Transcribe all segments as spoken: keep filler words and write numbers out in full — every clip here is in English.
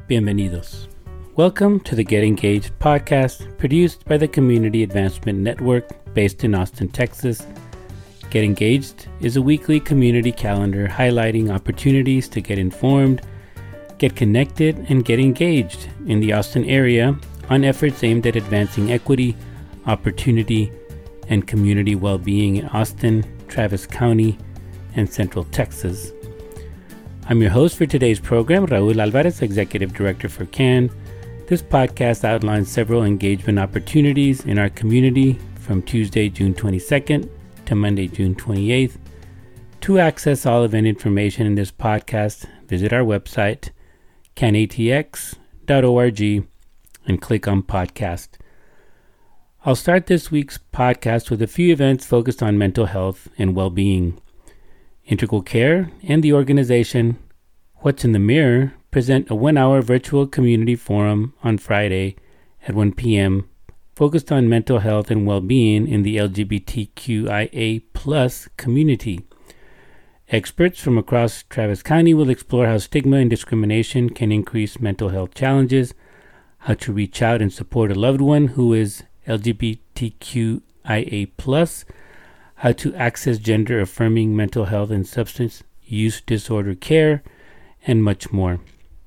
Bienvenidos. Welcome to the Get Engaged podcast, produced by the Community Advancement Network based in Austin, Texas. Get Engaged is a weekly community calendar highlighting opportunities to get informed, get connected, and get engaged in the Austin area on efforts aimed at advancing equity, opportunity, and community well-being in Austin, Travis County, and Central Texas. I'm your host for today's program, Raul Alvarez, Executive Director for C A N. This podcast outlines several engagement opportunities in our community from Tuesday, June twenty-second to Monday, June twenty-eighth. To access all event information in this podcast, visit our website, can a t x dot org, and click on podcast. I'll start this week's podcast with a few events focused on mental health and well-being. Integral Care and the organization What's in the Mirror present a one-hour virtual community forum on Friday at one p.m. focused on mental health and well-being in the L G B T Q I A plus community. Experts from across Travis County will explore how stigma and discrimination can increase mental health challenges, how to reach out and support a loved one who is L G B T Q I A plus, how to access gender-affirming mental health and substance use disorder care, and much more.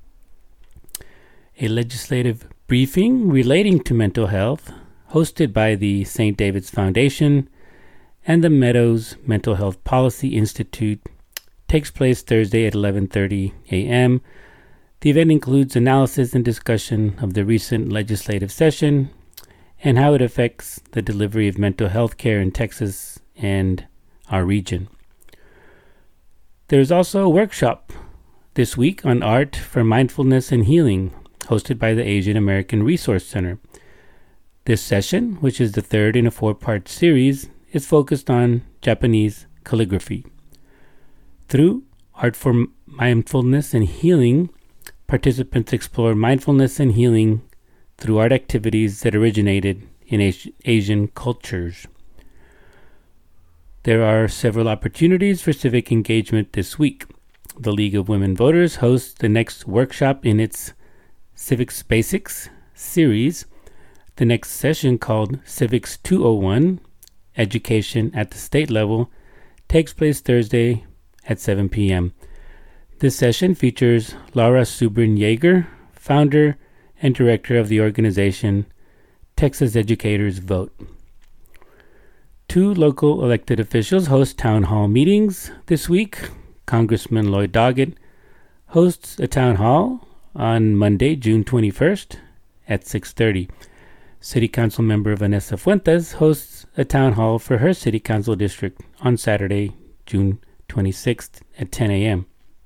A legislative briefing relating to mental health, hosted by the Saint David's Foundation and the Meadows Mental Health Policy Institute, takes place Thursday at eleven thirty a.m. The event includes analysis and discussion of the recent legislative session and how it affects the delivery of mental health care in Texas and our region. There is also a workshop this week on art for mindfulness and healing, hosted by the Asian American Resource Center. This session, which is the third in a four-part series, is focused on Japanese calligraphy. Through Art for Mindfulness and Healing, participants explore mindfulness and healing through art activities that originated in Asi- Asian cultures. There are several opportunities for civic engagement this week. The League of Women Voters hosts the next workshop in its Civics Basics series. The next session, called Civics two oh one, Education at the State Level, takes place Thursday at seven p.m. This session features Laura Subrin Yeager, founder and director of the organization Texas Educators Vote. Two local elected officials host town hall meetings this week. Congressman Lloyd Doggett hosts a town hall on Monday, June twenty-first at six thirty. City Council member Vanessa Fuentes hosts a town hall for her City Council district on Saturday, June twenty-sixth at ten a.m.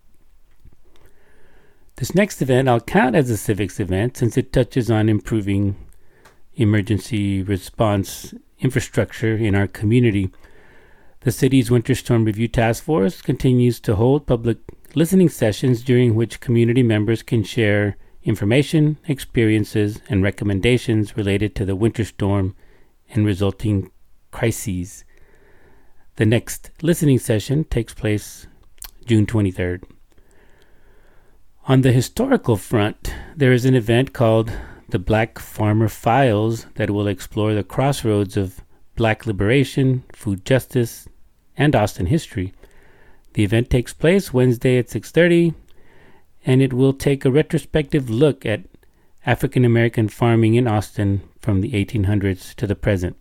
This next event I'll count as a civics event since it touches on improving emergency response infrastructure in our community. The city's Winter Storm Review Task Force continues to hold public listening sessions during which community members can share information, experiences, and recommendations related to the winter storm and resulting crises. The next listening session takes place June twenty-third. On the historical front, there is an event called the Black Farmer Files that will explore the crossroads of Black liberation, food justice, and Austin history. The event takes place Wednesday at six thirty, and it will take a retrospective look at African American farming in Austin from the eighteen hundreds to the present.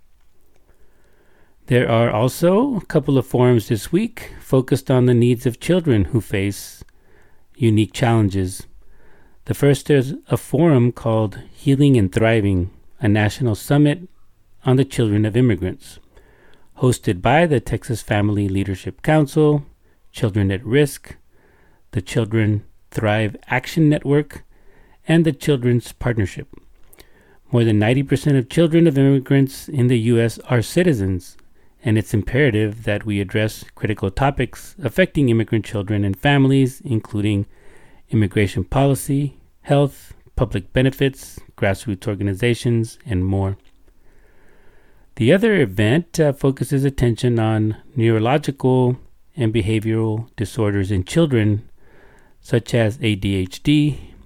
There are also a couple of forums this week focused on the needs of children who face unique challenges. The first is a forum called Healing and Thriving, a national summit on the children of immigrants, hosted by the Texas Family Leadership Council, Children at Risk, the Children Thrive Action Network, and the Children's Partnership. More than ninety percent of children of immigrants in the U S are citizens, and it's imperative that we address critical topics affecting immigrant children and families, including immigration policy, health, public benefits, grassroots organizations, and more. The other event uh, focuses attention on neurological and behavioral disorders in children, such as A D H D,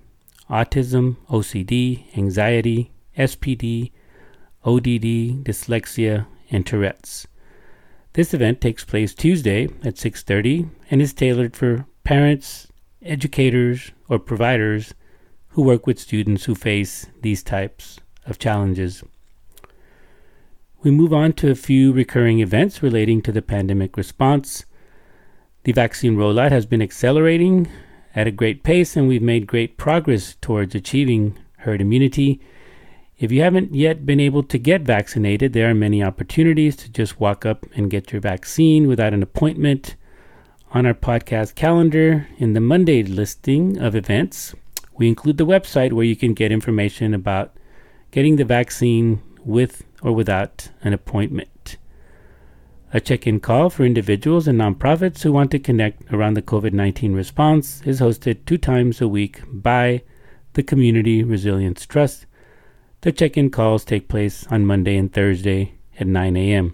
autism, O C D, anxiety, S P D, O D D, dyslexia, and Tourette's. This event takes place Tuesday at six thirty and is tailored for parents, educators, or providers who work with students who face these types of challenges. We move on to a few recurring events relating to the pandemic response. The vaccine rollout has been accelerating at a great pace, and we've made great progress towards achieving herd immunity. If you haven't yet been able to get vaccinated, there are many opportunities to just walk up and get your vaccine without an appointment. On our podcast calendar, in the Monday listing of events, we include the website where you can get information about getting the vaccine with or without an appointment. A check-in call for individuals and nonprofits who want to connect around the covid nineteen response is hosted two times a week by the Community Resilience Trust. The check-in calls take place on Monday and Thursday at nine a.m.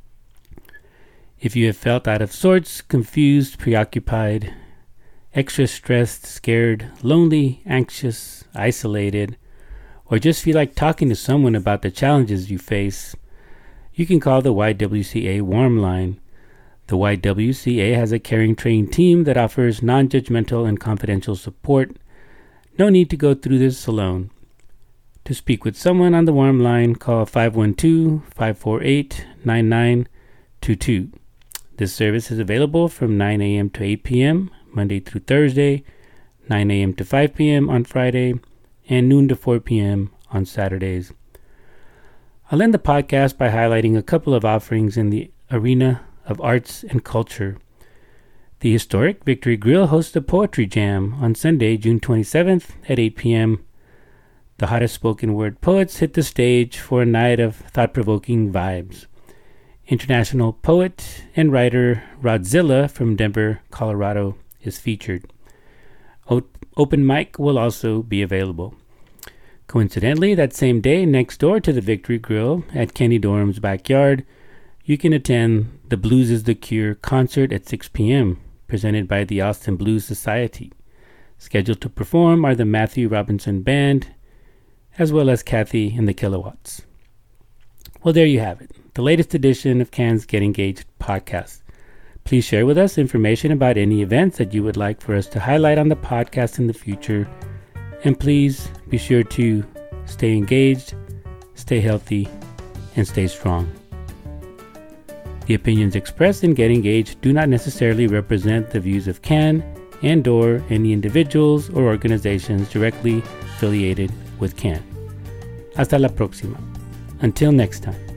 If you have felt out of sorts, confused, preoccupied, extra stressed, scared, lonely, anxious, isolated, or just feel like talking to someone about the challenges you face, you can call the Y W C A Warm Line. The Y W C A has a caring, trained team that offers non-judgmental and confidential support. No need to go through this alone. To speak with someone on the Warm Line, call five one two, five four eight, nine nine two two. This service is available from nine a.m. to eight p.m. Monday through Thursday, nine a.m. to five p.m. on Friday, and noon to four p.m. on Saturdays. I'll end the podcast by highlighting a couple of offerings in the arena of arts and culture. The historic Victory Grill hosts a poetry jam on Sunday, June twenty-seventh at eight p.m. The hottest spoken word poets hit the stage for a night of thought-provoking vibes. International poet and writer Rodzilla from Denver, Colorado is featured. O- open mic will also be available. Coincidentally, that same day, next door to the Victory Grill at Kenny Dorham's backyard, you can attend the Blues is the Cure concert at six p.m., presented by the Austin Blues Society. Scheduled to perform are the Matthew Robinson Band, as well as Kathy and the Kilowatts. Well, there you have it, the latest edition of Can's Get Engaged podcast. Please share with us information about any events that you would like for us to highlight on the podcast in the future. And please be sure to stay engaged, stay healthy, and stay strong. The opinions expressed in Get Engaged do not necessarily represent the views of Can and or any individuals or organizations directly affiliated with Can. Hasta la próxima. Until next time.